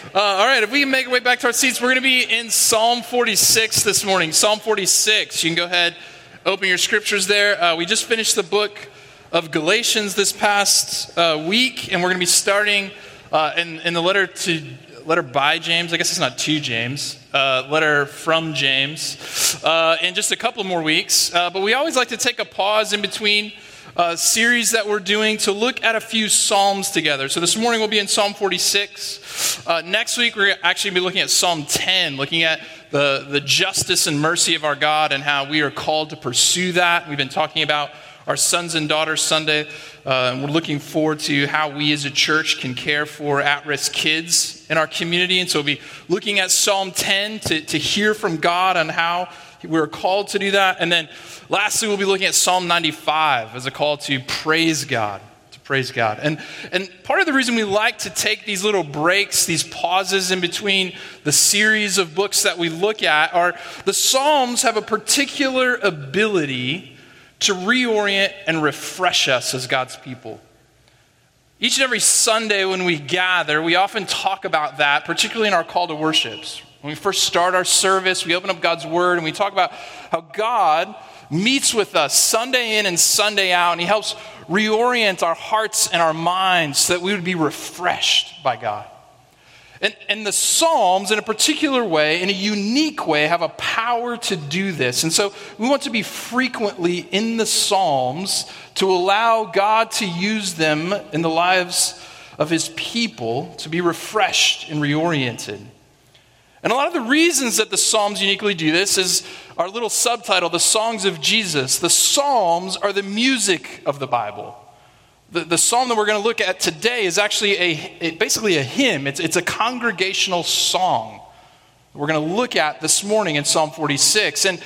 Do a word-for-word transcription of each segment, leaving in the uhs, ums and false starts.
Uh, all right, if we can make our way back to our seats, we're going to be in Psalm forty-six this morning. Psalm forty-six. You can go ahead, open your scriptures there. Uh, we just finished the book of Galatians this past uh, week, and we're going to be starting uh, in, in the letter to letter by James. I guess it's not to James. Uh, letter from James uh, in just a couple more weeks. Uh, but we always like to take a pause in between Uh, series that we're doing to look at a few Psalms together. So this morning we'll be in Psalm forty-six. Uh, next week we're actually be looking at Psalm ten, looking at the, the justice and mercy of our God and how we are called to pursue that. We've been talking about our Sons and Daughters Sunday, uh, and we're looking forward to how we as a church can care for at-risk kids in our community. And so we'll be looking at Psalm ten to, to hear from God on how we're called to do that. And then lastly, we'll be looking at Psalm ninety-five as a call to praise God, to praise God. And, and part of the reason we like to take these little breaks, these pauses in between the series of books that we look at are the Psalms have a particular ability to reorient and refresh us as God's people. Each and every Sunday when we gather, we often talk about that, particularly in our call to worships. When we first start our service, we open up God's Word and we talk about how God meets with us Sunday in and Sunday out, and He helps reorient our hearts and our minds so that we would be refreshed by God. And, and the Psalms, in a particular way, in a unique way, have a power to do this. And so we want to be frequently in the Psalms to allow God to use them in the lives of His people to be refreshed and reoriented. And a lot of the reasons that the Psalms uniquely do this is our little subtitle, The Songs of Jesus. The Psalms are the music of the Bible. The, the psalm that we're going to look at today is actually a, a basically a hymn. It's, it's a congregational song we're going to look at this morning in Psalm forty-six. And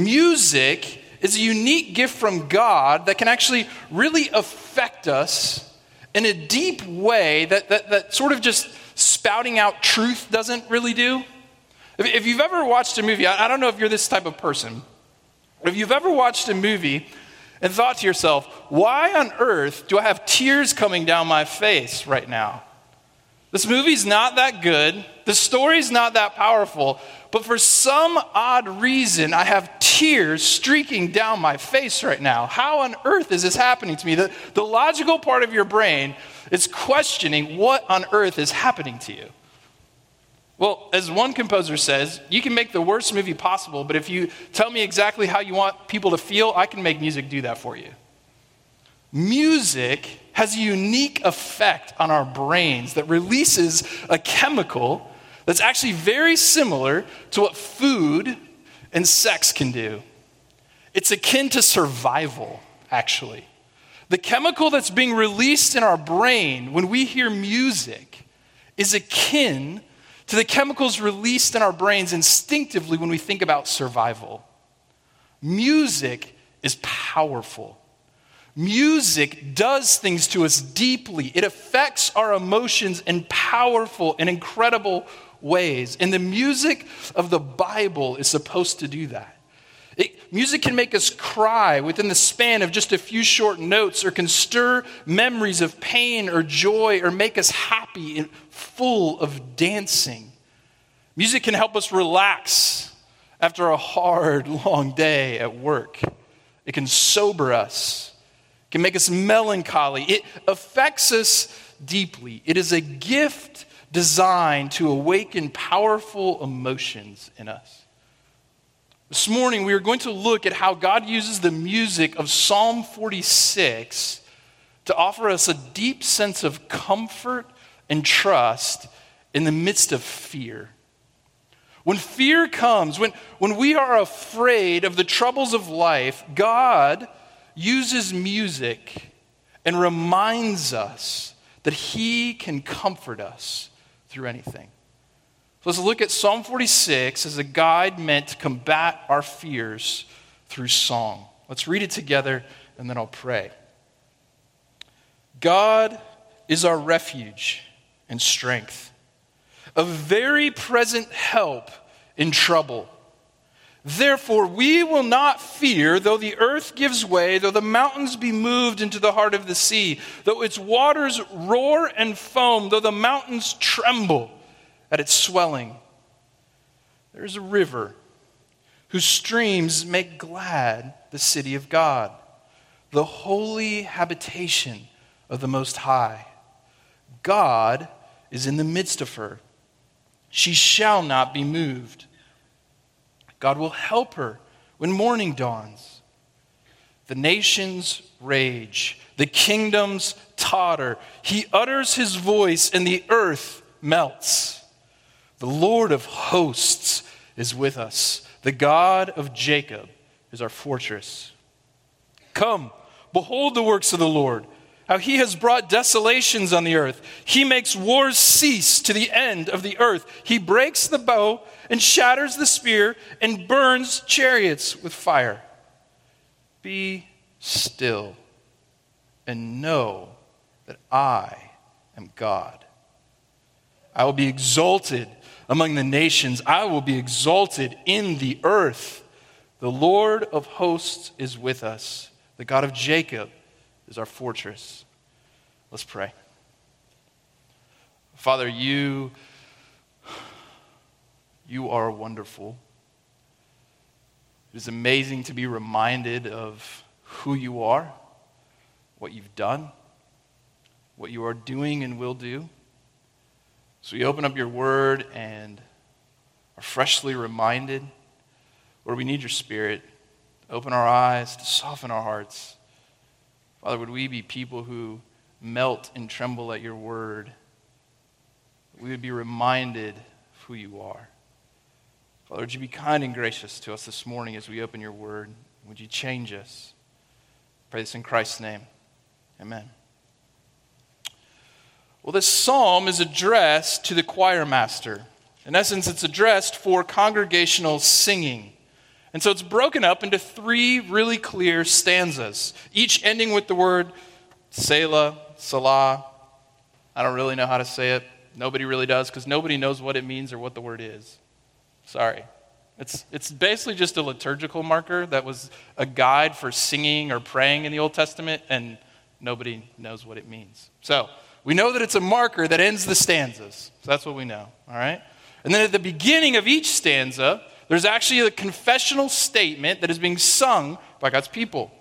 music is a unique gift from God that can actually really affect us in a deep way that, that, that sort of just spouting out truth doesn't really do. If you've ever watched a movie, I don't know if you're this type of person, but if you've ever watched a movie and thought to yourself, why on earth do I have tears coming down my face right now? This movie's not that good, the story's not that powerful, but for some odd reason, I have tears streaking down my face right now. How on earth is this happening to me? The, the logical part of your brain is questioning what on earth is happening to you. Well, as one composer says, you can make the worst movie possible, but if you tell me exactly how you want people to feel, I can make music do that for you. Music has a unique effect on our brains that releases a chemical that's actually very similar to what food and sex can do. It's akin to survival, actually. The chemical that's being released in our brain when we hear music is akin to the chemicals released in our brains instinctively when we think about survival. Music is powerful. Music does things to us deeply. It affects our emotions in powerful and incredible ways. And the music of the Bible is supposed to do that. It, music can make us cry within the span of just a few short notes, or can stir memories of pain or joy, or make us happy and full of dancing. Music can help us relax after a hard, long day at work. It can sober us. It can make us melancholy. It affects us deeply. It is a gift designed to awaken powerful emotions in us. This morning, we are going to look at how God uses the music of Psalm forty-six to offer us a deep sense of comfort and trust in the midst of fear. When fear comes, when, when we are afraid of the troubles of life, God uses music and reminds us that He can comfort us through anything. So let's look at Psalm forty-six as a guide meant to combat our fears through song. Let's read it together and then I'll pray. God is our refuge and strength, a very present help in trouble. Therefore, we will not fear, though the earth gives way, though the mountains be moved into the heart of the sea, though its waters roar and foam, though the mountains tremble at its swelling. There is a river whose streams make glad the city of God, the holy habitation of the Most High. God is in the midst of her. She shall not be moved. God will help her when morning dawns. The nations rage, the kingdoms totter. He utters his voice and the earth melts. The Lord of hosts is with us. The God of Jacob is our fortress. Come, behold the works of the Lord, how he has brought desolations on the earth. He makes wars cease to the end of the earth. He breaks the bow and shatters the spear and burns chariots with fire. Be still and know that I am God. I will be exalted among the nations. I will be exalted in the earth. The Lord of hosts is with us. The God of Jacob is our fortress. Let's pray. Father, you, you are wonderful. It is amazing to be reminded of who you are, what you've done, what you are doing and will do. So we open up your word and are freshly reminded, Lord, we need your Spirit to open our eyes, to soften our hearts. Father, would we be people who melt and tremble at your word? We would be reminded of who you are. Father, would you be kind and gracious to us this morning as we open your word? Would you change us? I pray this in Christ's name. Amen. Well, this psalm is addressed to the choir master. In essence, it's addressed for congregational singing. And so it's broken up into three really clear stanzas, each ending with the word Selah, Salah. I don't really know how to say it. Nobody really does, because nobody knows what it means or what the word is. Sorry. It's, it's basically just a liturgical marker that was a guide for singing or praying in the Old Testament, and nobody knows what it means. So we know that it's a marker that ends the stanzas. So that's what we know, all right? And then at the beginning of each stanza, there's actually a confessional statement that is being sung by God's people.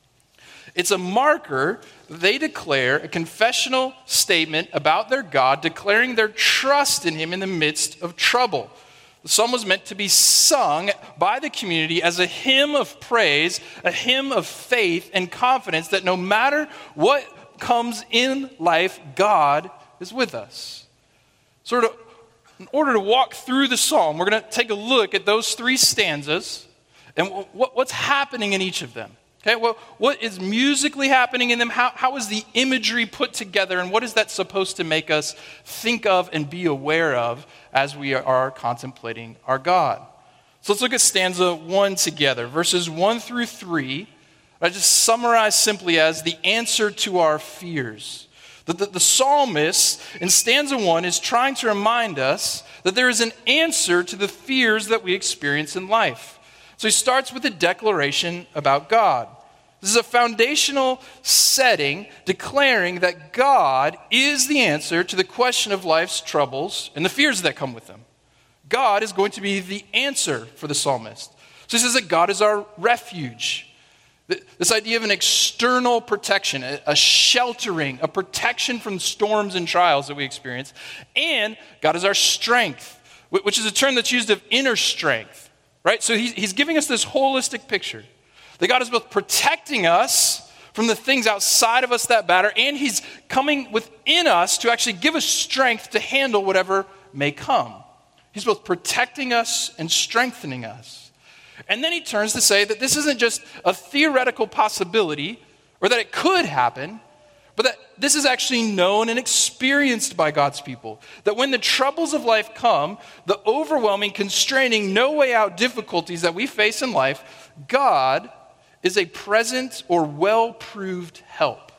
It's a marker. They declare a confessional statement about their God, declaring their trust in him in the midst of trouble. The psalm was meant to be sung by the community as a hymn of praise, a hymn of faith and confidence that no matter what comes in life, God is with us. Sort of, in order to walk through the psalm, we're going to take a look at those three stanzas and what, what's happening in each of them. Okay, well, what is musically happening in them? How, how is the imagery put together? And what is that supposed to make us think of and be aware of as we are contemplating our God? So let's look at stanza one together. Verses one through three, I just summarize simply as the answer to our fears. The, the, the psalmist in stanza one is trying to remind us that there is an answer to the fears that we experience in life. So he starts with a declaration about God. This is a foundational setting declaring that God is the answer to the question of life's troubles and the fears that come with them. God is going to be the answer for the psalmist. So he says that God is our refuge. This idea of an external protection, a sheltering, a protection from storms and trials that we experience. And God is our strength, which is a term that's used of inner strength, right? So he's giving us this holistic picture. That God is both protecting us from the things outside of us that matter, and he's coming within us to actually give us strength to handle whatever may come. He's both protecting us and strengthening us. And then he turns to say that this isn't just a theoretical possibility or that it could happen, but that this is actually known and experienced by God's people. That when the troubles of life come, the overwhelming, constraining, no way out difficulties that we face in life, God is a present or well-proved help.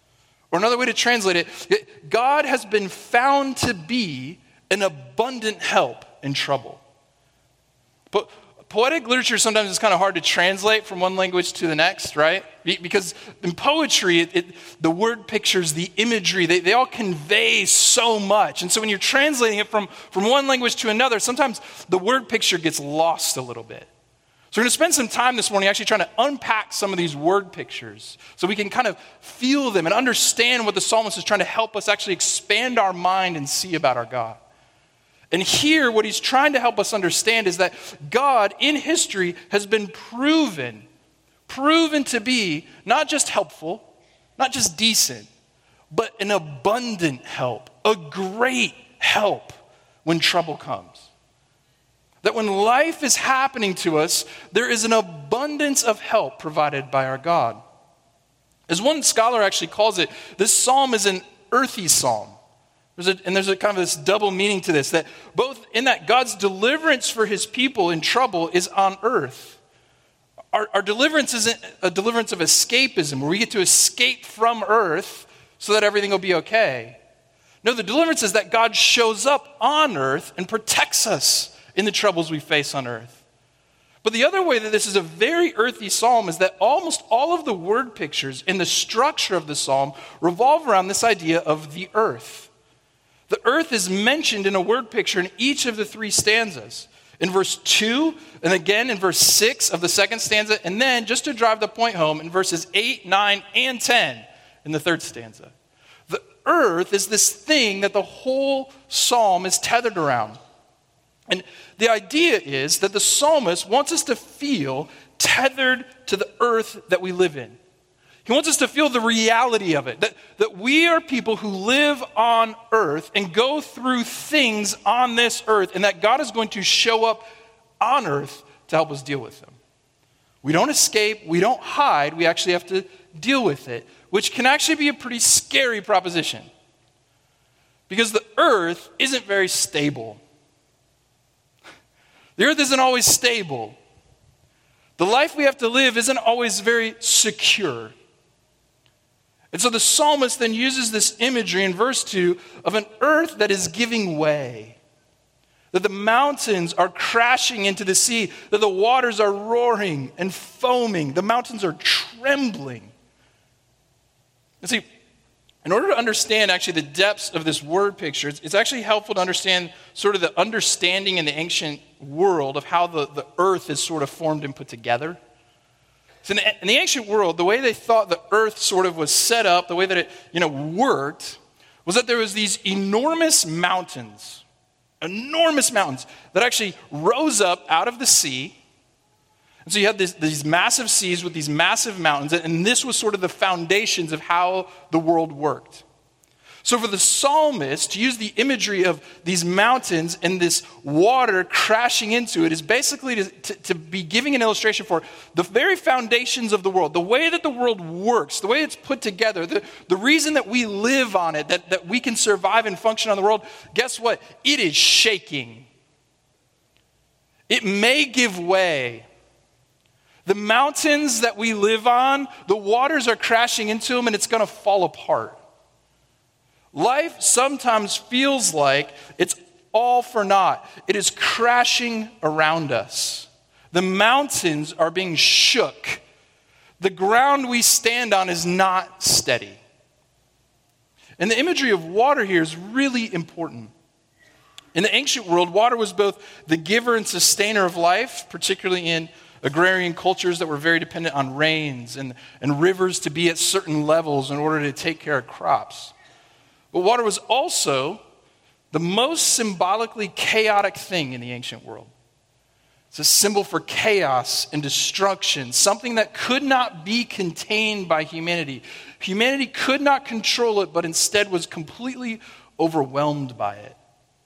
Or another way to translate it, God has been found to be an abundant help in trouble. But poetic literature sometimes is kind of hard to translate from one language to the next, right? Because in poetry, it, it, the word pictures, the imagery, they, they all convey so much. And so when you're translating it from, from one language to another, sometimes the word picture gets lost a little bit. So we're going to spend some time this morning actually trying to unpack some of these word pictures so we can kind of feel them and understand what the psalmist is trying to help us actually expand our mind and see about our God. And here, what he's trying to help us understand is that God in history has been proven, proven to be not just helpful, not just decent, but an abundant help, a great help when trouble comes. That when life is happening to us, there is an abundance of help provided by our God. As one scholar actually calls it, this psalm is an earthy psalm. There's a, and there's a kind of this double meaning to this, that both in that God's deliverance for his people in trouble is on earth. Our, our deliverance isn't a deliverance of escapism, where we get to escape from earth so that everything will be okay. No, the deliverance is that God shows up on earth and protects us in the troubles we face on earth. But the other way that this is a very earthy psalm is that almost all of the word pictures in the structure of the psalm revolve around this idea of the earth. The earth is mentioned in a word picture in each of the three stanzas. In verse two, and again in verse six of the second stanza, and then, just to drive the point home, in verses eight, nine, and ten in the third stanza. The earth is this thing that the whole psalm is tethered around. And the idea is that the psalmist wants us to feel tethered to the earth that we live in. He wants us to feel the reality of it, that, that we are people who live on earth and go through things on this earth, and that God is going to show up on earth to help us deal with them. We don't escape, we don't hide, we actually have to deal with it, which can actually be a pretty scary proposition. Because the earth isn't very stable. The earth isn't always stable. The life we have to live isn't always very secure. And so the psalmist then uses this imagery in verse two of an earth that is giving way. That the mountains are crashing into the sea. That the waters are roaring and foaming. The mountains are trembling. And see, in order to understand actually the depths of this word picture, it's, it's actually helpful to understand sort of the understanding in the ancient world of how the, the earth is sort of formed and put together. So in the, in the ancient world, the way they thought the earth sort of was set up, the way that it, you know, worked, was that there was these enormous mountains, enormous mountains that actually rose up out of the sea. And so you had this, these massive seas with these massive mountains, and this was sort of the foundations of how the world worked. So for the psalmist to use the imagery of these mountains and this water crashing into it is basically to, to, to be giving an illustration for the very foundations of the world, the way that the world works, the way it's put together, the, the reason that we live on it, that, that we can survive and function on the world. Guess what? It is shaking. It may give way. The mountains that we live on, the waters are crashing into them and it's going to fall apart. Life sometimes feels like it's all for naught. It is crashing around us. The mountains are being shook. The ground we stand on is not steady. And the imagery of water here is really important. In the ancient world, water was both the giver and sustainer of life, particularly in agrarian cultures that were very dependent on rains and, and rivers to be at certain levels in order to take care of crops. But water was also the most symbolically chaotic thing in the ancient world. It's a symbol for chaos and destruction, something that could not be contained by humanity. Humanity could not control it, but instead was completely overwhelmed by it.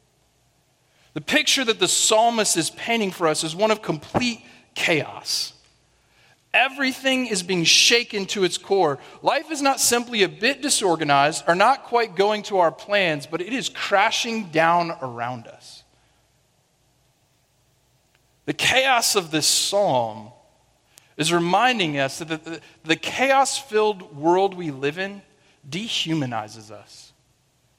The picture that the psalmist is painting for us is one of complete chaos. Everything is being shaken to its core. Life is not simply a bit disorganized or not quite going to our plans, but it is crashing down around us. The chaos of this psalm is reminding us that the, the, the chaos-filled world we live in dehumanizes us.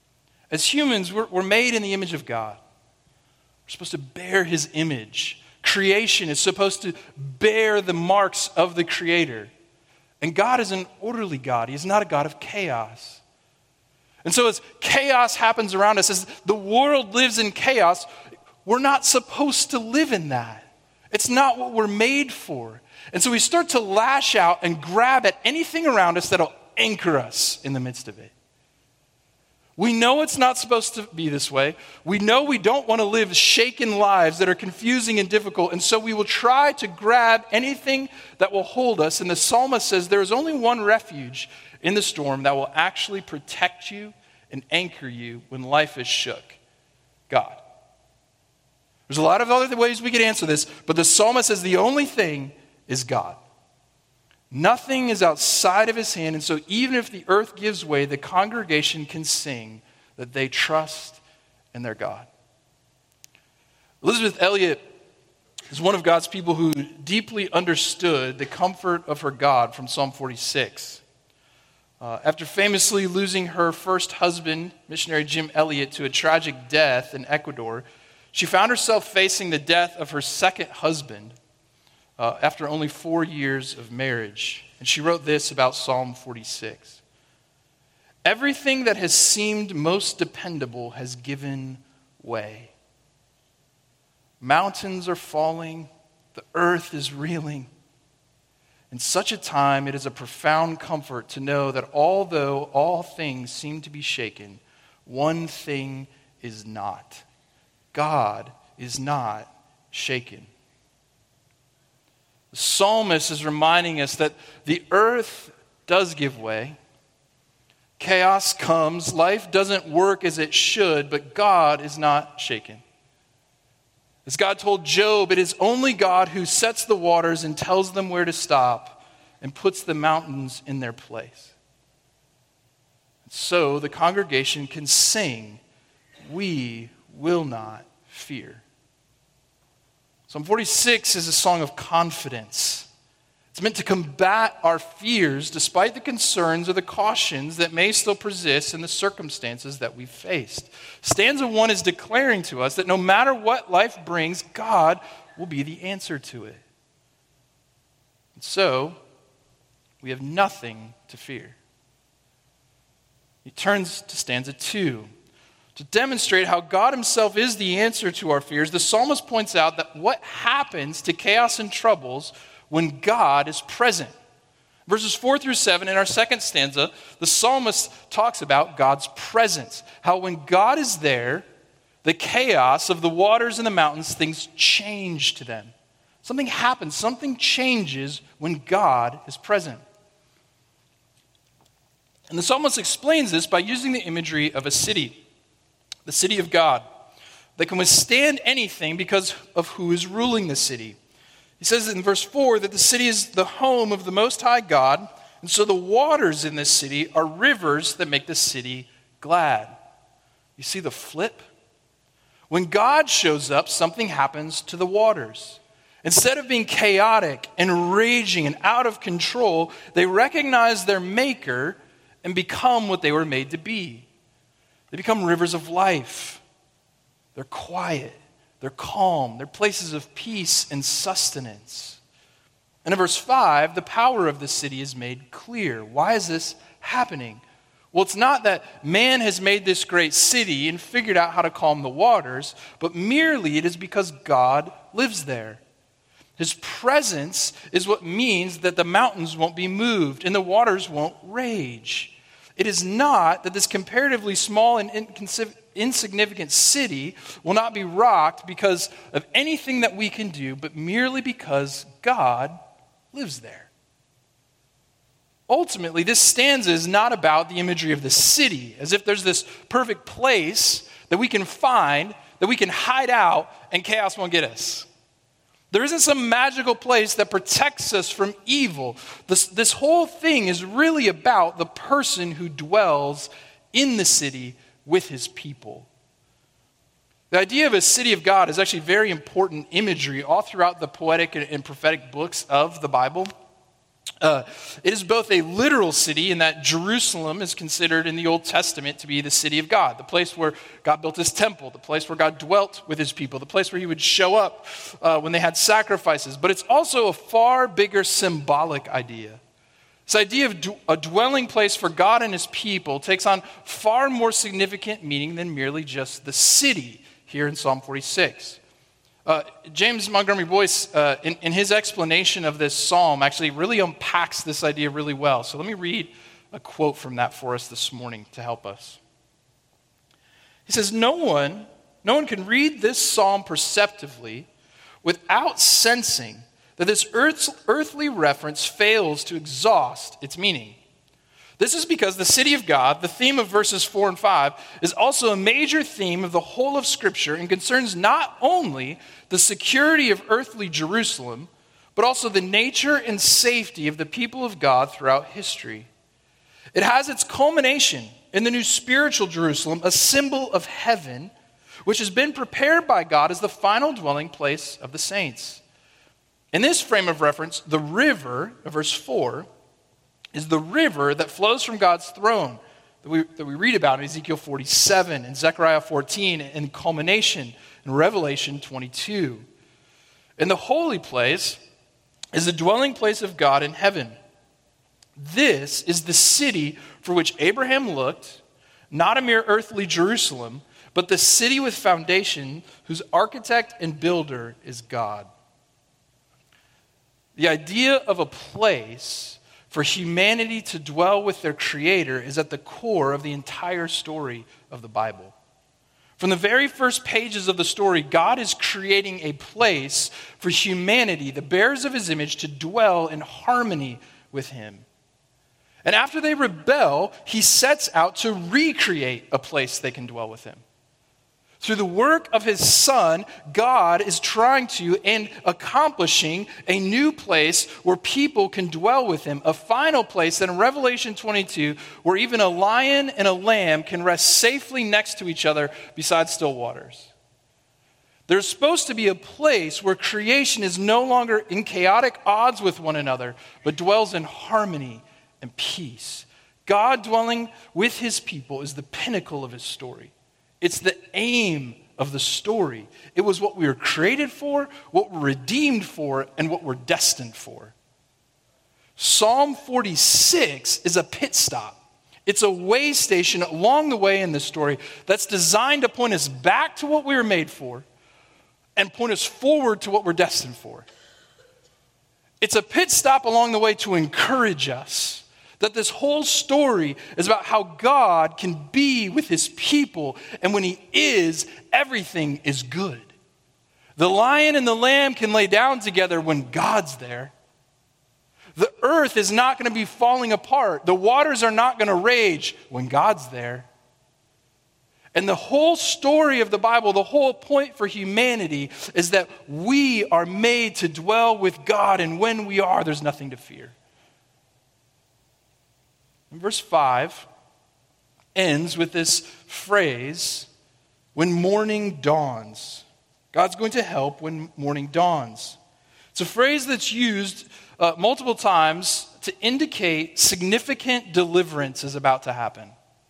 As humans, we're, we're made in the image of God. We're supposed to bear his image, creation is supposed to bear the marks of the Creator. And God is an orderly God. He is not a God of chaos. And so as chaos happens around us, as the world lives in chaos, we're not supposed to live in that. It's not what we're made for. And so we start to lash out and grab at anything around us that'll anchor us in the midst of it. We know it's not supposed to be this way. We know we don't want to live shaken lives that are confusing and difficult. And so we will try to grab anything that will hold us. And the psalmist says there is only one refuge in the storm that will actually protect you and anchor you when life is shook. God. There's a lot of other ways we could answer this, but the psalmist says the only thing is God. Nothing is outside of his hand, and so even if the earth gives way, the congregation can sing that they trust in their God. Elisabeth Elliot is one of God's people who deeply understood the comfort of her God from Psalm forty-six. Uh, after famously losing her first husband, missionary Jim Elliot, to a tragic death in Ecuador, she found herself facing the death of her second husband uh, after only four years of marriage. And she wrote this about Psalm forty-six. Everything that has seemed most dependable has given way. Mountains are falling, the earth is reeling. In such a time, it is a profound comfort to know that although all things seem to be shaken, one thing is not. God is not shaken. The psalmist is reminding us that the earth does give way. Chaos comes. Life doesn't work as it should, but God is not shaken. As God told Job, it is only God who sets the waters and tells them where to stop and puts the mountains in their place. So the congregation can sing, "We will not fear." Psalm forty-six is a song of confidence. It's meant to combat our fears despite the concerns or the cautions that may still persist in the circumstances that we've faced. Stanza one is declaring to us that no matter what life brings, God will be the answer to it. And so, we have nothing to fear. He turns to stanza two. To demonstrate how God himself is the answer to our fears, the psalmist points out that what happens to chaos and troubles when God is present. Verses four through seven in our second stanza, the psalmist talks about God's presence. How when God is there, the chaos of the waters and the mountains, things change to them. Something happens, something changes when God is present. And the psalmist explains this by using the imagery of a city, the city of God, that can withstand anything because of who is ruling the city. He says in verse four that the city is the home of the Most High God, and so the waters in this city are rivers that make the city glad. You see the flip? When God shows up, something happens to the waters. Instead of being chaotic and raging and out of control, they recognize their maker and become what they were made to be. They become rivers of life. They're quiet. They're calm. They're places of peace and sustenance. And in verse five, the power of the city is made clear. Why is this happening? Well, it's not that man has made this great city and figured out how to calm the waters, but merely it is because God lives there. His presence is what means that the mountains won't be moved and the waters won't rage. It is not that this comparatively small and inconsiderate insignificant city will not be rocked because of anything that we can do, but merely because God lives there. Ultimately, this stanza is not about the imagery of the city, as if there's this perfect place that we can find, that we can hide out, and chaos won't get us. There isn't some magical place that protects us from evil. This, this whole thing is really about the person who dwells in the city with his people. The idea of a city of God is actually very important imagery all throughout the poetic and prophetic books of the Bible. Uh, it is both a literal city in that Jerusalem is considered in the Old Testament to be the city of God, the place where God built his temple, the place where God dwelt with his people, the place where he would show up uh, when they had sacrifices. But it's also a far bigger symbolic idea. This idea of d- a dwelling place for God and his people takes on far more significant meaning than merely just the city here in Psalm forty-six. Uh, James Montgomery Boyce, uh, in, in his explanation of this psalm, actually really unpacks this idea really well. So let me read a quote from that for us this morning to help us. He says, no one, no one can read this psalm perceptively without sensing that this earth's, earthly reference fails to exhaust its meaning. This is because the city of God, the theme of verses four and five, is also a major theme of the whole of Scripture and concerns not only the security of earthly Jerusalem, but also the nature and safety of the people of God throughout history. It has its culmination in the new spiritual Jerusalem, a symbol of heaven, which has been prepared by God as the final dwelling place of the saints. In this frame of reference, the river, verse four, is the river that flows from God's throne that we, that we read about in Ezekiel forty-seven and Zechariah fourteen and culmination in Revelation twenty-two. And the holy place is the dwelling place of God in heaven. This is the city for which Abraham looked, not a mere earthly Jerusalem, but the city with foundation whose architect and builder is God. The idea of a place for humanity to dwell with their Creator is at the core of the entire story of the Bible. From the very first pages of the story, God is creating a place for humanity, the bearers of his image, to dwell in harmony with him. And after they rebel, he sets out to recreate a place they can dwell with him. Through the work of his Son, God is trying to and accomplishing a new place where people can dwell with him, a final place that in Revelation twenty-two, where even a lion and a lamb can rest safely next to each other beside still waters. There's supposed to be a place where creation is no longer in chaotic odds with one another, but dwells in harmony and peace. God dwelling with his people is the pinnacle of his story. It's the aim of the story. It was what we were created for, what we're redeemed for, and what we're destined for. Psalm forty-six is a pit stop. It's a way station along the way in this story that's designed to point us back to what we were made for and point us forward to what we're destined for. It's a pit stop along the way to encourage us that this whole story is about how God can be with his people, and when he is, everything is good. The lion and the lamb can lay down together when God's there. The earth is not going to be falling apart. The waters are not going to rage when God's there. And the whole story of the Bible, the whole point for humanity is that we are made to dwell with God, and when we are, there's nothing to fear. And verse five ends with this phrase, when morning dawns. God's going to help when morning dawns. It's a phrase that's used uh, multiple times to indicate significant deliverance is about to happen.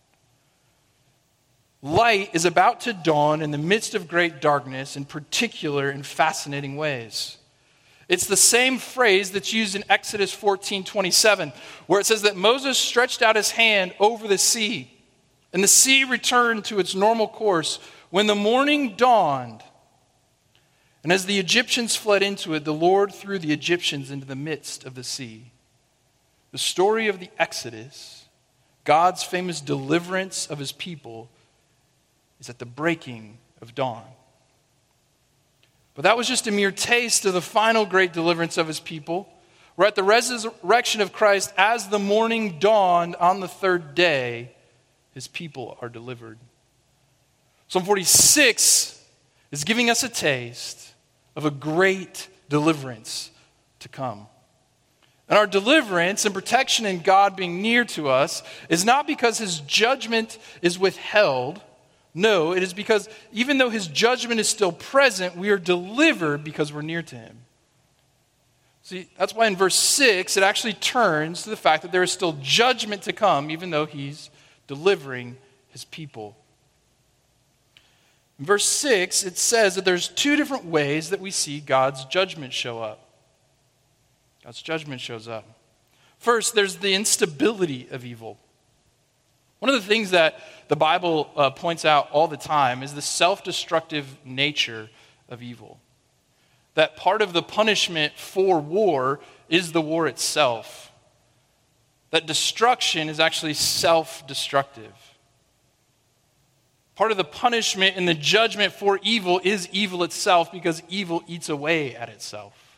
Light is about to dawn in the midst of great darkness, in particular in fascinating ways. It's the same phrase that's used in Exodus fourteen twenty-seven, where it says that Moses stretched out his hand over the sea, and the sea returned to its normal course when the morning dawned. And as the Egyptians fled into it, the Lord threw the Egyptians into the midst of the sea. The story of the Exodus, God's famous deliverance of his people, is at the breaking of dawn. But that was just a mere taste of the final great deliverance of his people. We're at the resurrection of Christ. As the morning dawned on the third day, his people are delivered. Psalm forty-six is giving us a taste of a great deliverance to come. And our deliverance and protection in God being near to us is not because his judgment is withheld. No, it is because even though his judgment is still present, we are delivered because we're near to him. See, that's why in verse six, it actually turns to the fact that there is still judgment to come, even though he's delivering his people. In verse six, it says that there's two different ways that we see God's judgment show up. God's judgment shows up. First, there's the instability of evil. One of the things that the Bible uh, points out all the time is the self-destructive nature of evil. That part of the punishment for war is the war itself. That destruction is actually self-destructive. Part of the punishment and the judgment for evil is evil itself, because evil eats away at itself.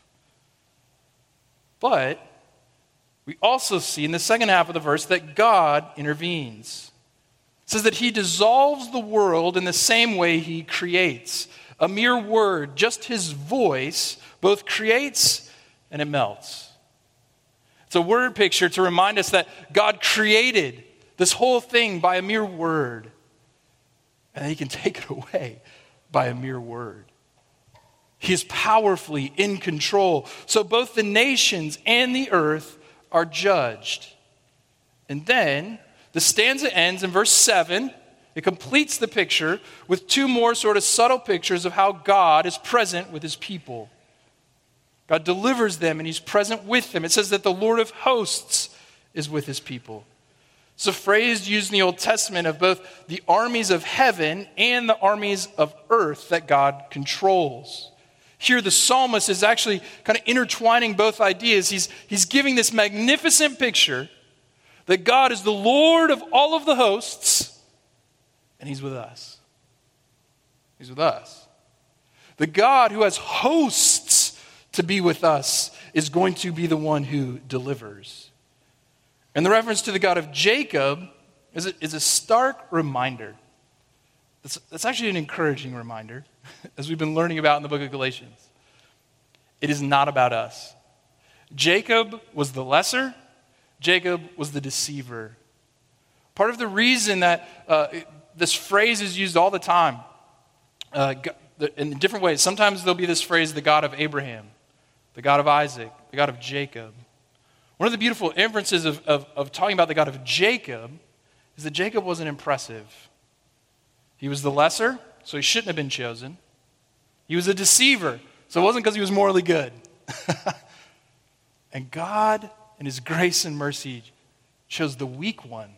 But we also see in the second half of the verse that God intervenes. It says that he dissolves the world in the same way he creates. A mere word, just his voice, both creates and it melts. It's a word picture to remind us that God created this whole thing by a mere word. And he can take it away by a mere word. He is powerfully in control. So both the nations and the earth are judged. And then the stanza ends in verse seven. It completes the picture with two more sort of subtle pictures of how God is present with his people. God delivers them and he's present with them. It says that the Lord of hosts is with his people. It's a phrase used in the Old Testament of both the armies of heaven and the armies of earth that God controls. Here the psalmist is actually kind of intertwining both ideas. He's, he's giving this magnificent picture that God is the Lord of all of the hosts, and he's with us. He's with us. The God who has hosts to be with us is going to be the one who delivers. And the reference to the God of Jacob is a, is a stark reminder. That's, that's actually an encouraging reminder, as we've been learning about in the book of Galatians. It is not about us. Jacob was the lesser. Jacob was the deceiver. Part of the reason that uh, this phrase is used all the time, uh, in different ways. Sometimes there'll be this phrase, the God of Abraham, the God of Isaac, the God of Jacob. One of the beautiful inferences of, of, of talking about the God of Jacob is that Jacob wasn't impressive. He was the lesser, so he shouldn't have been chosen. He was a deceiver, so it wasn't because he was morally good. And God, in his grace and mercy, chose the weak one.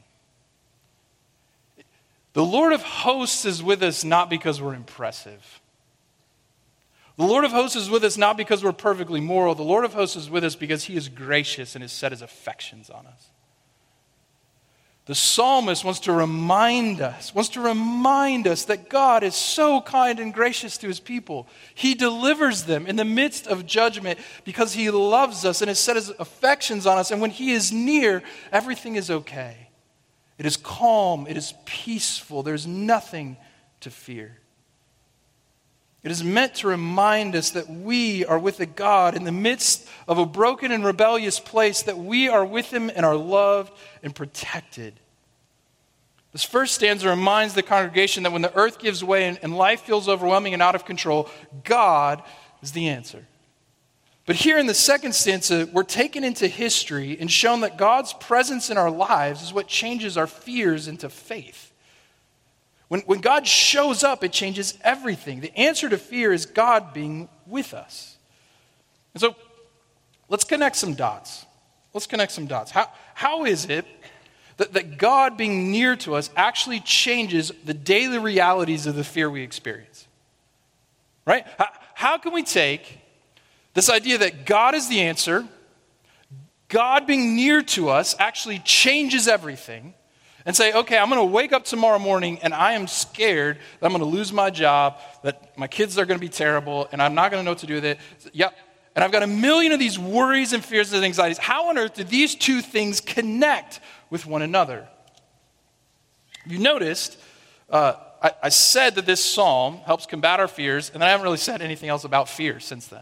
The Lord of hosts is with us not because we're impressive. The Lord of hosts is with us not because we're perfectly moral. The Lord of hosts is with us because he is gracious and has set his affections on us. The psalmist wants to remind us, wants to remind us that God is so kind and gracious to his people. He delivers them in the midst of judgment because he loves us and has set his affections on us. And when he is near, everything is okay. It is calm. It is peaceful. There's nothing to fear. It is meant to remind us that we are with a God in the midst of a broken and rebellious place, that we are with him and are loved and protected. This first stanza reminds the congregation that when the earth gives way and, and life feels overwhelming and out of control, God is the answer. But here in the second stanza, we're taken into history and shown that God's presence in our lives is what changes our fears into faith. When, when God shows up, it changes everything. The answer to fear is God being with us. And so let's connect some dots. Let's connect some dots. How, how is it that, that God being near to us actually changes the daily realities of the fear we experience? Right? How, how can we take this idea that God is the answer, God being near to us actually changes everything, and say, okay, I'm going to wake up tomorrow morning and I am scared that I'm going to lose my job, that my kids are going to be terrible, and I'm not going to know what to do with it. Yep. And I've got a million of these worries and fears and anxieties. How on earth do these two things connect with one another? You noticed, uh, I, I said that this psalm helps combat our fears, and I haven't really said anything else about fear since then.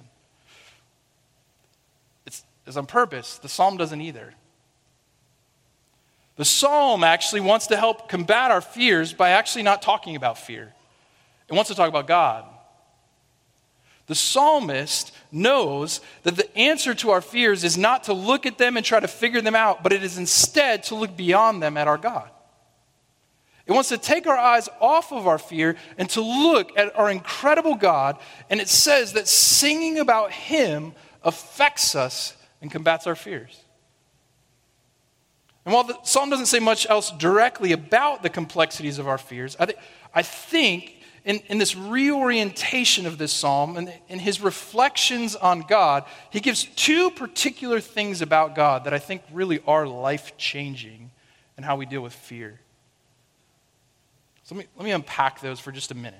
It's, it's on purpose. The psalm doesn't either. The psalm actually wants to help combat our fears by actually not talking about fear. It wants to talk about God. The psalmist knows that the answer to our fears is not to look at them and try to figure them out, but it is instead to look beyond them at our God. It wants to take our eyes off of our fear and to look at our incredible God, and it says that singing about him affects us and combats our fears. And while the psalm doesn't say much else directly about the complexities of our fears, I, th- I think in, in this reorientation of this psalm and in his reflections on God, he gives two particular things about God that I think really are life-changing in how we deal with fear. So let me, let me unpack those for just a minute.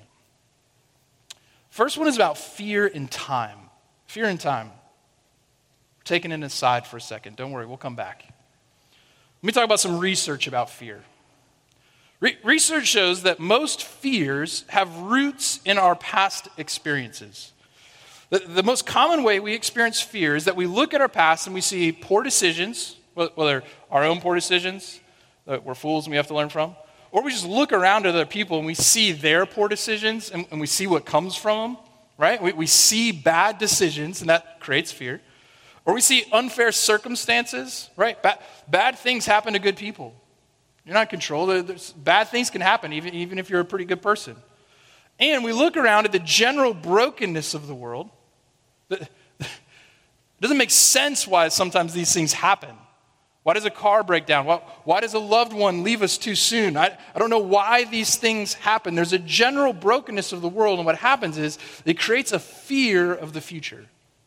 First one is about fear in time. Fear in time. We're taking it aside for a second. Don't worry, we'll come back. Let me talk about some research about fear. Re- research shows that most fears have roots in our past experiences. The, the most common way we experience fear is that we look at our past and we see poor decisions, whether our own poor decisions that we're fools and we have to learn from, or we just look around at other people and we see their poor decisions and, and we see what comes from them, right? We, we see bad decisions and that creates fear. Or we see unfair circumstances, right? Bad, bad things happen to good people. You're not in control. There's, bad things can happen even, even if you're a pretty good person. And we look around at the general brokenness of the world. It doesn't make sense why sometimes these things happen. Why does a car break down? Why, why does a loved one leave us too soon? I, I don't know why these things happen. There's a general brokenness of the world, and what happens is it creates a fear of the future.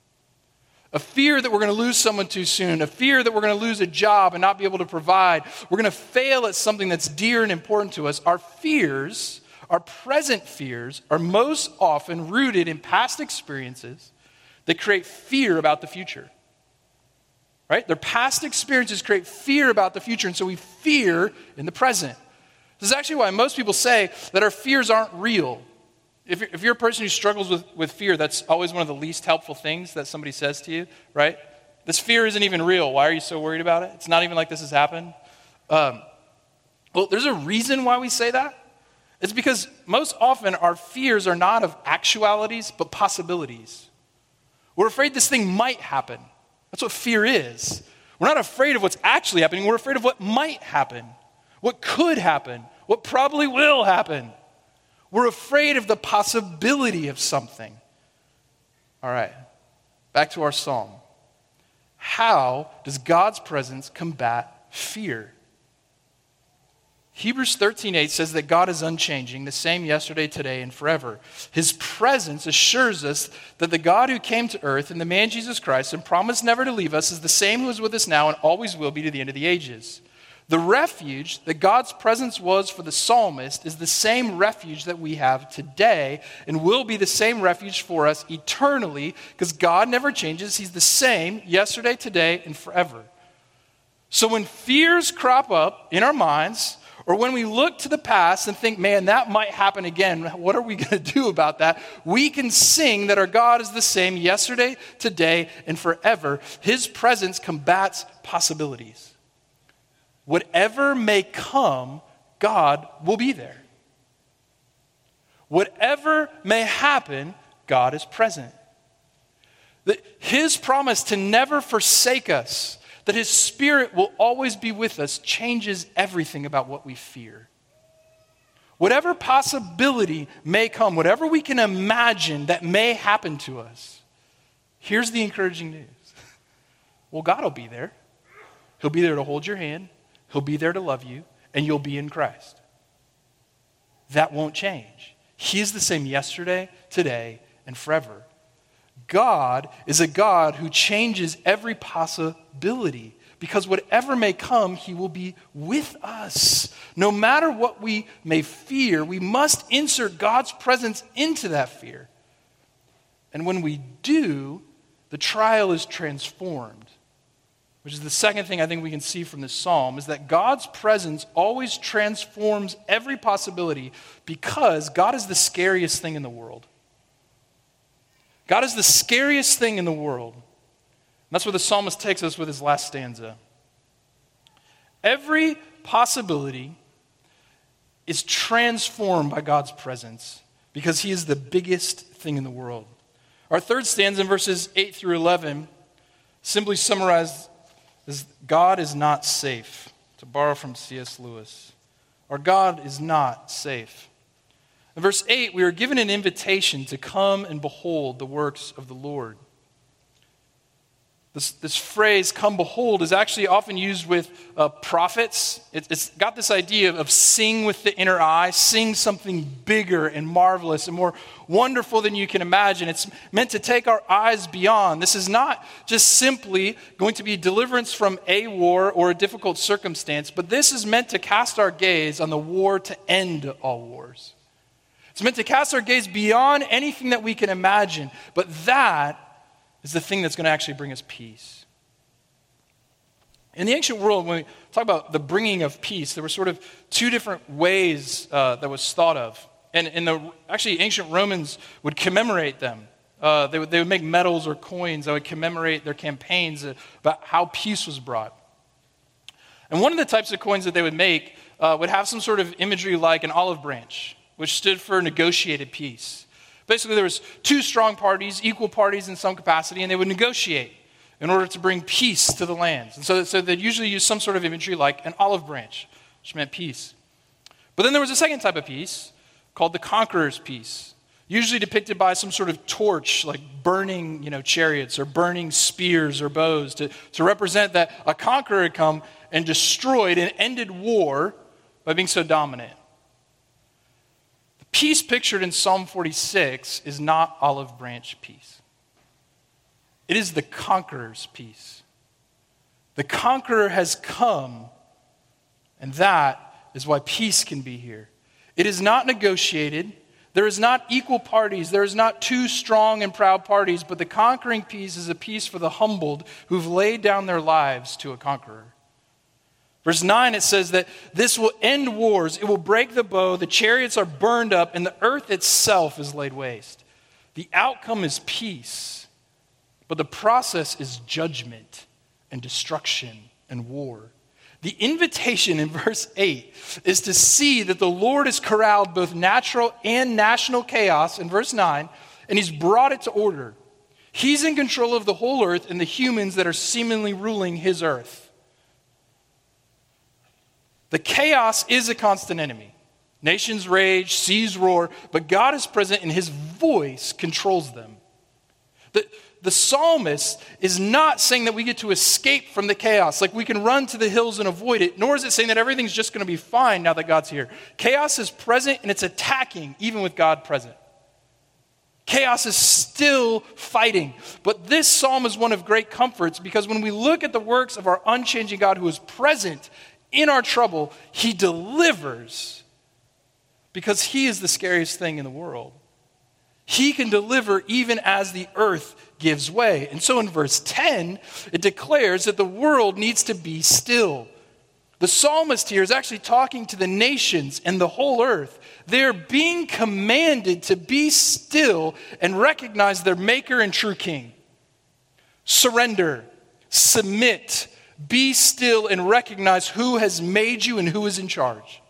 A fear that we're going to lose someone too soon. A fear that we're going to lose a job and not be able to provide. We're going to fail at something that's dear and important to us. Our fears, our present fears, are most often rooted in past experiences that create fear about the future. Right? Their past experiences create fear about the future, and so we fear in the present. This is actually why most people say that our fears aren't real. If you're, if you're a person who struggles with, with fear, that's always one of the least helpful things that somebody says to you, right? This fear isn't even real. Why are you so worried about it? It's not even like this has happened. Um, well, there's a reason why we say that. It's because most often our fears are not of actualities, but possibilities. We're afraid this thing might happen. That's what fear is. We're not afraid of what's actually happening. We're afraid of what might happen, what could happen, what probably will happen. We're afraid of the possibility of something. All right, back to our psalm. How does God's presence combat fear? Hebrews thirteen eight says that God is unchanging, the same yesterday, today, and forever. His presence assures us that the God who came to earth and the man Jesus Christ and promised never to leave us is the same who is with us now and always will be to the end of the ages. The refuge that God's presence was for the psalmist is the same refuge that we have today and will be the same refuge for us eternally because God never changes. He's the same yesterday, today, and forever. So when fears crop up in our minds, or when we look to the past and think, man, that might happen again, what are we going to do about that? We can sing that our God is the same yesterday, today, and forever. His presence combats possibilities. Whatever may come, God will be there. Whatever may happen, God is present. That His promise to never forsake us, that His Spirit will always be with us, changes everything about what we fear. Whatever possibility may come, whatever we can imagine that may happen to us, here's the encouraging news. Well, God will be there. He'll be there to hold your hand. He'll be there to love you, and you'll be in Christ. That won't change. He is the same yesterday, today, and forever. God is a God who changes every possibility because whatever may come, He will be with us. No matter what we may fear, we must insert God's presence into that fear. And when we do, the trial is transformed. Which is the second thing I think we can see from this psalm, is that God's presence always transforms every possibility because God is the scariest thing in the world. God is the scariest thing in the world. And that's where the psalmist takes us with his last stanza. Every possibility is transformed by God's presence because He is the biggest thing in the world. Our third stanza in verses eight through eleven simply summarized as God is not safe, to borrow from C S Lewis. Our God is not safe. In verse eight, we are given an invitation to come and behold the works of the Lord. This, this phrase, come behold, is actually often used with uh, prophets. It, it's got this idea of, of seeing with the inner eye, seeing something bigger and marvelous and more wonderful than you can imagine. It's meant to take our eyes beyond. This is not just simply going to be deliverance from a war or a difficult circumstance, but this is meant to cast our gaze on the war to end all wars. It's meant to cast our gaze beyond anything that we can imagine, but that is the thing that's going to actually bring us peace. In the ancient world, when we talk about the bringing of peace, there were sort of two different ways uh, that was thought of. And, and the actually ancient Romans would commemorate them. Uh, they, would, they would make medals or coins that would commemorate their campaigns about how peace was brought. And one of the types of coins that they would make uh, would have some sort of imagery like an olive branch, which stood for negotiated peace. Basically, there was two strong parties, equal parties in some capacity, and they would negotiate in order to bring peace to the lands. And so, so they'd usually use some sort of imagery like an olive branch, which meant peace. But then there was a second type of peace called the conqueror's peace, usually depicted by some sort of torch, like burning, you know, chariots or burning spears or bows to, to represent that a conqueror had come and destroyed and ended war by being so dominant. Peace pictured in Psalm forty-six is not olive branch peace. It is the conqueror's peace. The conqueror has come, and that is why peace can be here. It is not negotiated. There is not equal parties. There is not two strong and proud parties, but the conquering peace is a peace for the humbled who've laid down their lives to a conqueror. Verse nine, it says that this will end wars, it will break the bow, the chariots are burned up, and the earth itself is laid waste. The outcome is peace, but the process is judgment and destruction and war. The invitation in verse eight is to see that the Lord has corralled both natural and national chaos in verse nine, and he's brought it to order. He's in control of the whole earth and the humans that are seemingly ruling his earth. The chaos is a constant enemy. Nations rage, seas roar, but God is present and his voice controls them. The, the psalmist is not saying that we get to escape from the chaos, like we can run to the hills and avoid it, nor is it saying that everything's just going to be fine now that God's here. Chaos is present and it's attacking even with God present. Chaos is still fighting. But this psalm is one of great comforts because when we look at the works of our unchanging God who is present in our trouble, he delivers because he is the scariest thing in the world. He can deliver even as the earth gives way. And so in verse ten, it declares that the world needs to be still. The psalmist here is actually talking to the nations and the whole earth. They're being commanded to be still and recognize their maker and true king. Surrender, submit, be still and recognize who has made you and who is in charge.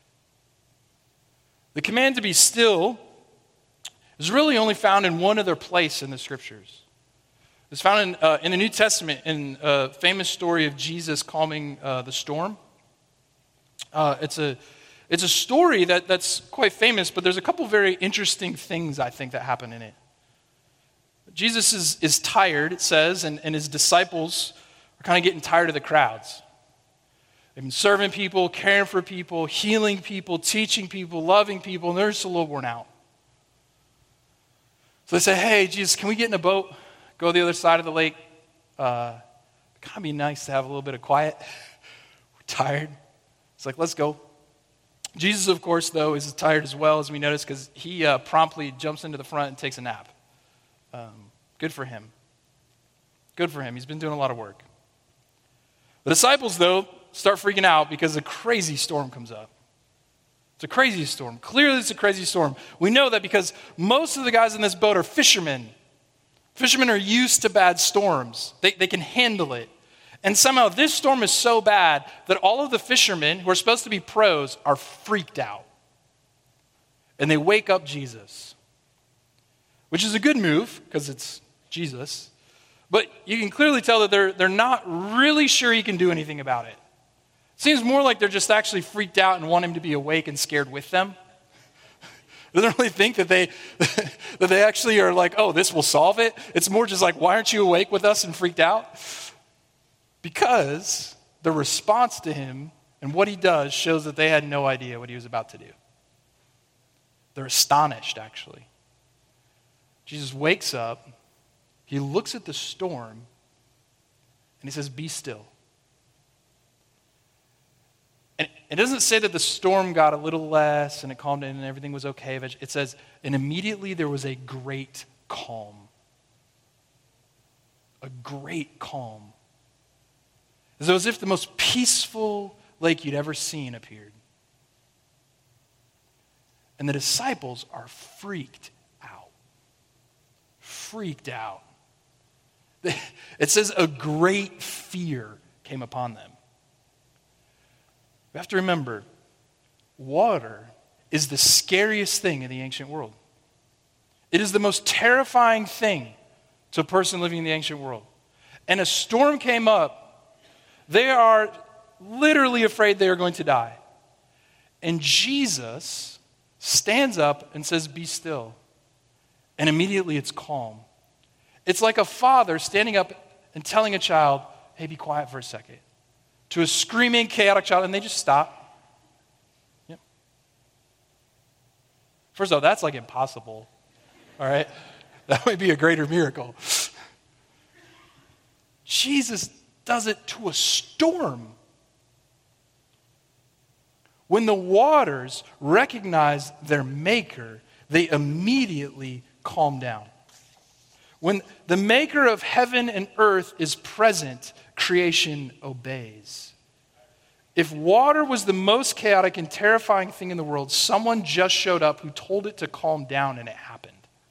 The command to be still is really only found in one other place in the scriptures. It's found in, uh, in the New Testament in a famous story of Jesus calming uh, the storm. Uh, it's a it's a story that, that's quite famous, but there's a couple very interesting things I think that happen in it. Jesus is, is tired, it says, and, and his disciples kind of getting tired of the crowds. They've been serving people, caring for people, healing people, teaching people, loving people, and they're just a little worn out. So they say, hey, Jesus, can we get in a boat, go to the other side of the lake? Uh, it'd kind of be nice to have a little bit of quiet. We're tired. It's like, let's go. Jesus, of course, though, is tired as well, as we notice, because he uh, promptly jumps into the front and takes a nap. Um, good for him. Good for him. He's been doing a lot of work. The disciples, though, start freaking out because a crazy storm comes up. It's a crazy storm. Clearly, it's a crazy storm. We know that because most of the guys in this boat are fishermen. Fishermen are used to bad storms. They, they can handle it. And somehow this storm is so bad that all of the fishermen who are supposed to be pros are freaked out. And they wake up Jesus. which is a good move because it's Jesus. But you can clearly tell that they're, they're not really sure he can do anything about it. It seems more like they're just actually freaked out and want him to be awake and scared with them. They don't really think that they that they actually are like, oh, this will solve it. It's more just like, why aren't you awake with us and freaked out? Because the response to him and what he does shows that they had no idea what he was about to do. They're astonished, actually. Jesus wakes up, he looks at the storm, and he says, be still. And it doesn't say that the storm got a little less and it calmed down and everything was okay. It says, and immediately there was a great calm. A great calm. It's as if the most peaceful lake you'd ever seen appeared. And the disciples are freaked out. Freaked out. It says a great fear came upon them. We have to remember, water is the scariest thing in the ancient world. It is the most terrifying thing to a person living in the ancient world. And a storm came up, they are literally afraid they are going to die. And Jesus stands up and says, be still. And immediately it's calm. It's like a father standing up and telling a child, hey, be quiet for a second. To a screaming, chaotic child, and they just stop. Yep. First of all, that's like impossible. All right? That would be a greater miracle. Jesus does it to a storm. When the waters recognize their maker, they immediately calm down. When the maker of heaven and earth is present, creation obeys. If water was the most chaotic and terrifying thing in the world, someone just showed up who told it to calm down and it happened.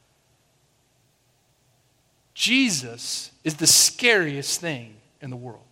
Jesus is the scariest thing in the world.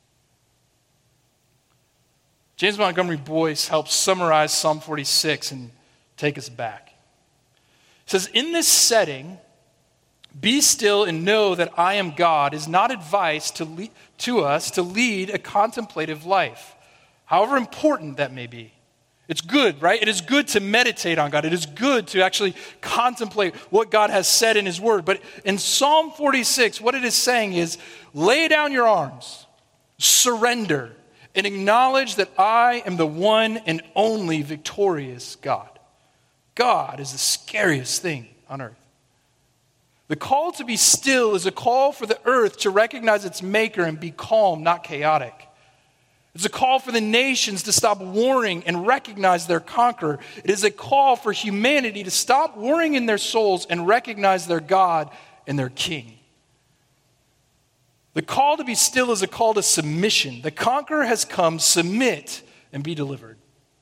James Montgomery Boyce helps summarize Psalm forty-six and take us back. He says, in this setting, be still and know that I am God is not advice to, lead, to us to lead a contemplative life, however important that may be. It's good, right? It is good to meditate on God. It is good to actually contemplate what God has said in his word. But in Psalm forty-six, what it is saying is, lay down your arms, surrender, and acknowledge that I am the one and only victorious God. God is the scariest thing on earth. The call to be still is a call for the earth to recognize its maker and be calm, not chaotic. It's a call for the nations to stop warring and recognize their conqueror. It is a call for humanity to stop warring in their souls and recognize their God and their King. The call to be still is a call to submission. The conqueror has come, submit and be delivered.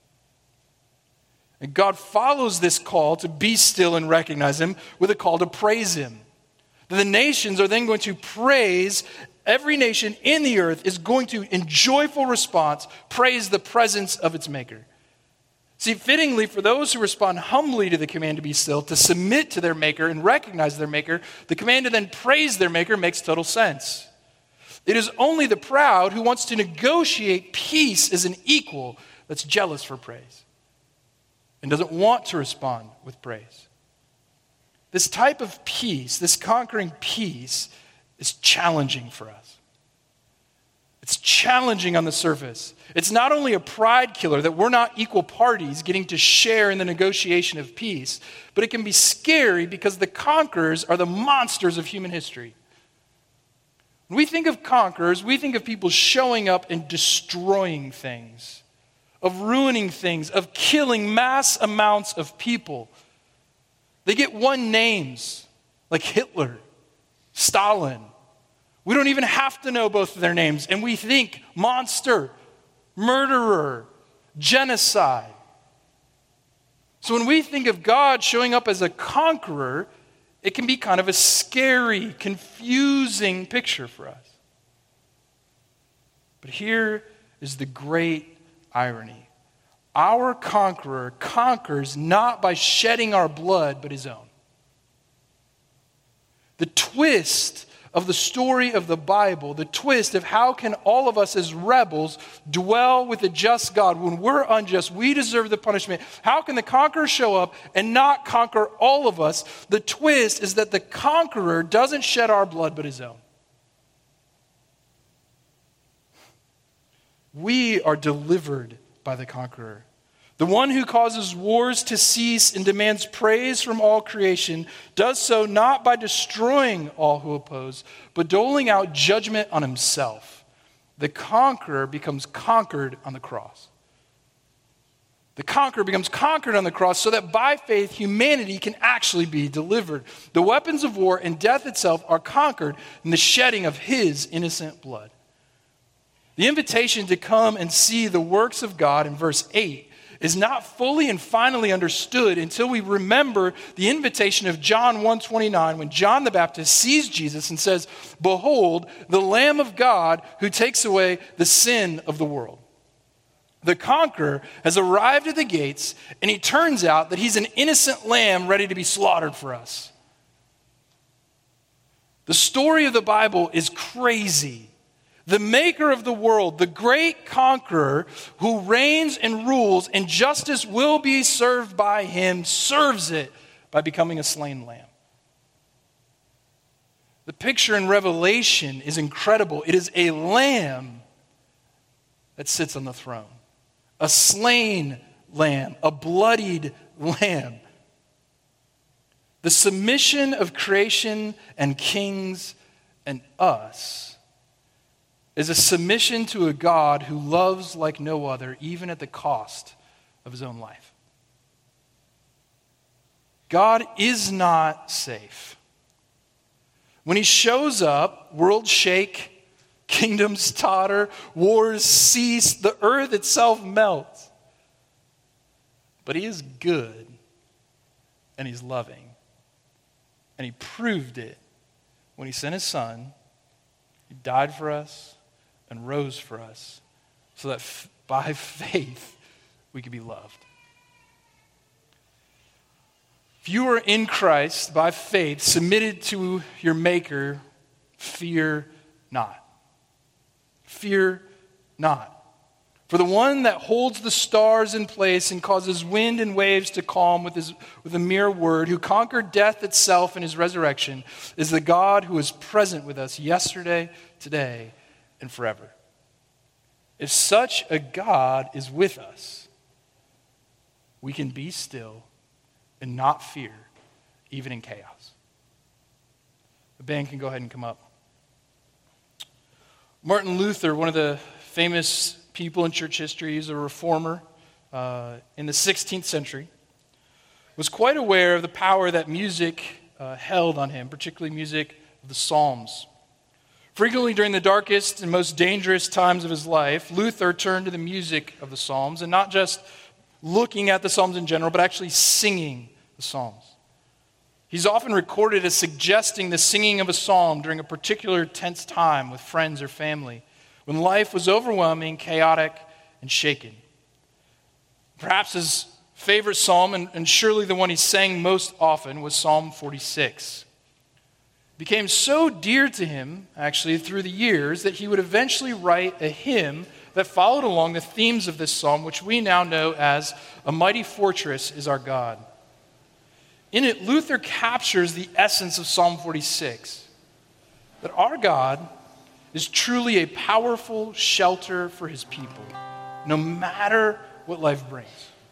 And God follows this call to be still and recognize him with a call to praise him. The nations are then going to praise, every nation in the earth is going to, in joyful response, praise the presence of its maker. See, fittingly, for those who respond humbly to the command to be still, to submit to their maker and recognize their maker, the command to then praise their maker makes total sense. It is only the proud who wants to negotiate peace as an equal that's jealous for praise and doesn't want to respond with praise. This type of peace, this conquering peace, is challenging for us. It's challenging on the surface. It's not only a pride killer that we're not equal parties getting to share in the negotiation of peace, but it can be scary because the conquerors are the monsters of human history. When we think of conquerors, we think of people showing up and destroying things, of ruining things, of killing mass amounts of people. They get one names, like Hitler, Stalin. We don't even have to know both of their names, and we think monster, murderer, genocide. So when we think of God showing up as a conqueror, it can be kind of a scary, confusing picture for us. But here is the great irony. Our conqueror conquers not by shedding our blood, but his own. The twist of the story of the Bible, the twist of how can all of us as rebels dwell with a just God when we're unjust, we deserve the punishment. How can the conqueror show up and not conquer all of us? The twist is that the conqueror doesn't shed our blood but his own. We are delivered by the conqueror. The one who causes wars to cease and demands praise from all creation does so not by destroying all who oppose, but doling out judgment on himself. The conqueror becomes conquered on the cross. The conqueror becomes conquered on the cross so that by faith humanity can actually be delivered. The weapons of war and death itself are conquered in the shedding of his innocent blood. The invitation to come and see the works of God in verse eight is not fully and finally understood until we remember the invitation of John one twenty-nine when John the Baptist sees Jesus and says, "Behold, the Lamb of God who takes away the sin of the world." The conqueror has arrived at the gates, and he turns out that he's an innocent lamb ready to be slaughtered for us. The story of the Bible is crazy. The maker of the world, the great conqueror who reigns and rules and justice will be served by him, serves it by becoming a slain lamb. The picture in Revelation is incredible. It is a lamb that sits on the throne. A slain lamb, a bloodied lamb. The submission of creation and kings and us is a submission to a God who loves like no other, even at the cost of his own life. God is not safe. When he shows up, worlds shake, kingdoms totter, wars cease, the earth itself melts. But he is good, and he's loving. And he proved it when he sent his son. He died for us and rose for us so that f- by faith we could be loved. If you are in Christ by faith, submitted to your Maker, fear not. Fear not. For the one that holds the stars in place and causes wind and waves to calm with, his, with a mere word, who conquered death itself in his resurrection, is the God who is present with us yesterday, today, and forever. If such a God is with us, we can be still and not fear, even in chaos. The band can go ahead and come up. Martin Luther, one of the famous people in church history, he's a reformer uh, in the sixteenth century, was quite aware of the power that music uh, held on him, particularly music of the Psalms. Frequently during the darkest and most dangerous times of his life, Luther turned to the music of the Psalms, and not just looking at the Psalms in general, but actually singing the Psalms. He's often recorded as suggesting the singing of a psalm during a particular tense time with friends or family, when life was overwhelming, chaotic, and shaken. Perhaps his favorite psalm, and, and surely the one he sang most often, was Psalm forty-six. It became so dear to him, actually, through the years, that he would eventually write a hymn that followed along the themes of this psalm, which we now know as "A Mighty Fortress is Our God." In it, Luther captures the essence of Psalm forty-six, that our God is truly a powerful shelter for his people, no matter what life brings.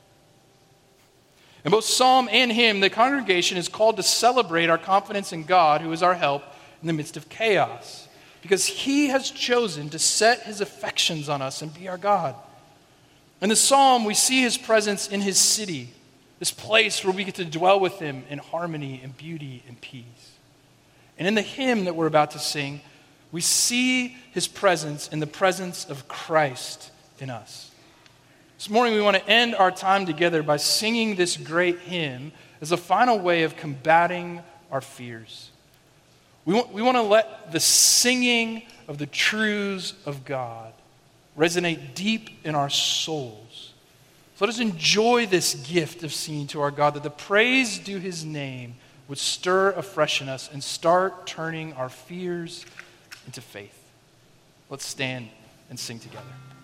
In both psalm and hymn, the congregation is called to celebrate our confidence in God, who is our help in the midst of chaos, because he has chosen to set his affections on us and be our God. In the psalm, we see his presence in his city, this place where we get to dwell with him in harmony and beauty and peace. And in the hymn that we're about to sing, we see his presence in the presence of Christ in us. This morning we want to end our time together by singing this great hymn as a final way of combating our fears. We want, we want to let the singing of the truths of God resonate deep in our souls. So let us enjoy this gift of singing to our God, that the praise due his name would stir afresh in us and start turning our fears into faith. Let's stand and sing together.